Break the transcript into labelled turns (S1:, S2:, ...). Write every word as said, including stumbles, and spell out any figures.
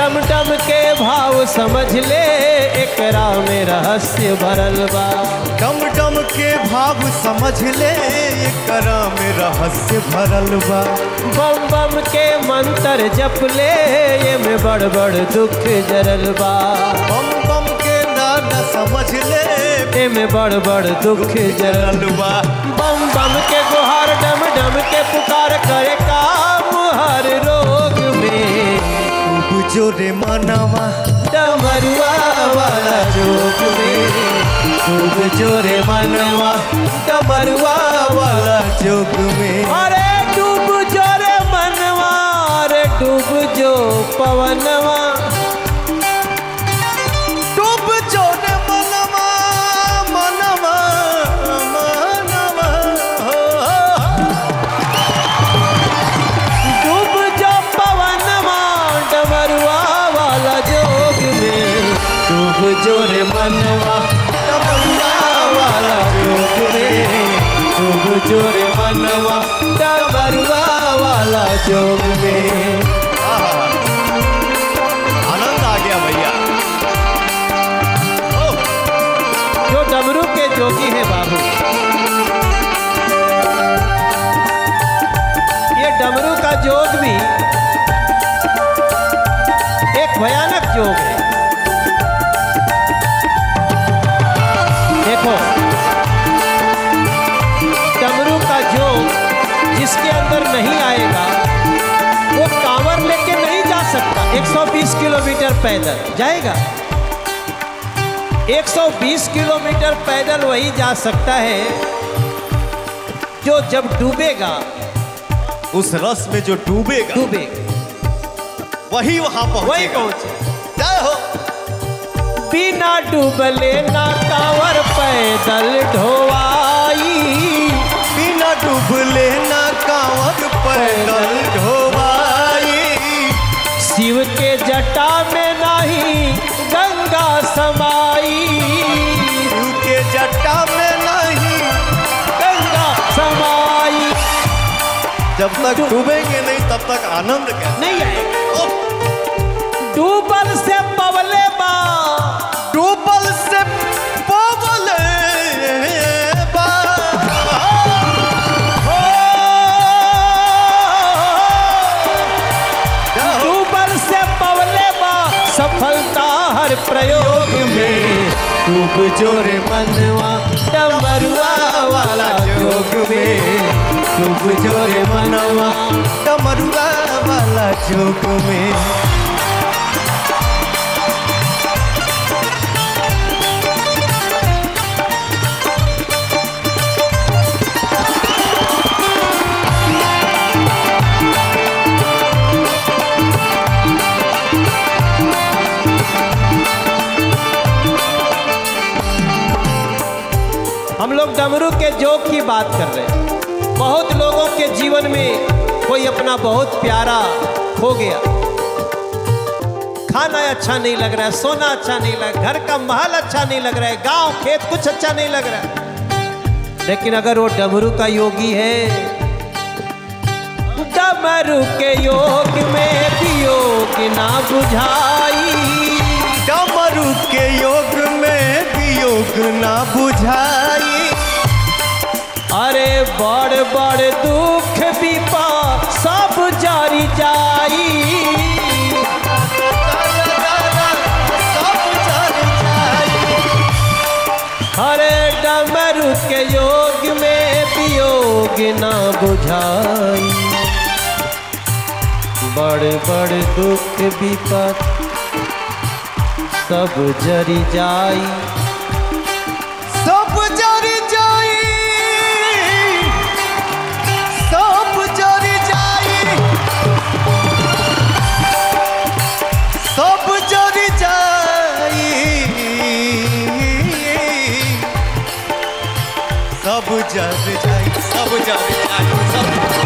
S1: डम डम के भाव समझ ले, एकरा में रहस्य भरल बा।
S2: डम डम के भाव समझ ले, एकरा में रहस्य भरल बा।
S1: बम बम के मंत्र जप ले, ये में बड़ बड़ दुख जरल बा।
S2: बम बम के नाना समझ ले,
S1: ये में बड़ बड़ दुख जरल बा। बम बम के गुहार डम डम के पुकार करे काम हर रोग में।
S2: खूब जोरे मनवा
S1: डमरुआ वाला जोग में,
S2: खूब जोरे मनवा डमरुआ वाला जोग में।
S1: अरे डूब जो रे मनवा, अरे डूब जो पवनवा,
S2: डूब जो रे मनवा मनवा मनवा
S1: डूब जो पवनवा डमरुआ वाला जोग में। डूब जो रे मनवा
S2: डमरुआ वाला जोग में।
S1: डूब जो रे मनवा डमरुआ वाला जोग में।
S2: आनंद आ गया भैया।
S1: जो डमरू के जोगी है बाबू, ये डमरू का जोग भी एक भयानक जोग है। देखो डमरू का जोग जिसके अंदर नहीं आएगा वो कांवर लेके नहीं जा सकता। एक सौ बीस किलोमीटर पैदल जाएगा, एक सौ बीस किलोमीटर पैदल वही जा सकता है जो जब डूबेगा,
S2: उस रस में जो डूबेगा
S1: डूबेगा
S2: वही वहां
S1: वही
S2: पहुंचेगा।
S1: पहुंचे।
S2: जय हो।
S1: बिना डूबले ना कांवर पैदल ढोवाई,
S2: बिना डूबले ना कांवर पैदल ढोवाई।
S1: शिव के जटा में नहीं गंगा समाई,
S2: शिव के जटा में नहीं
S1: गंगा समाई।
S2: जब तक डूबेंगे नहीं तब तक आनंद क्या
S1: नहीं आएगा। डूबल से पवले बा,
S2: डूबल से पवले बा।
S1: डूबल से पवले बा सफलता हर प्रयोग में। डूब जोरे मनवा डमरुआ वाला जोग में। डूब जोरे मनवा
S2: डमरुआ वाला जोग में। हम लोग डमरू के जोग की बात कर रहे हैं। बहुत लोगों के जीवन में कोई अपना बहुत प्यारा खो गया। खाना अच्छा नहीं लग रहा है, सोना अच्छा नहीं लग रहा है, घर का महल अच्छा नहीं लग रहा है, गांव खेत कुछ अच्छा नहीं लग रहा है। लेकिन अगर वो डमरू का योगी है, डमरू के योग में भी योग ना बुझाई। डमरू के योग में भी योग ना बुझाई।
S1: अरे बड़ बड़ दुख विपा सब जारी जाई।
S2: सब जारी जाई।
S1: अरे डमरू के योग में भी योग ना बुझाई। बड़ बड़ दुख विपत सब जरी जाई।
S2: सब जरी जाई। सब जरी जाई। सब जरी जाई। सब जरी जाई। सब जरी जाई। सब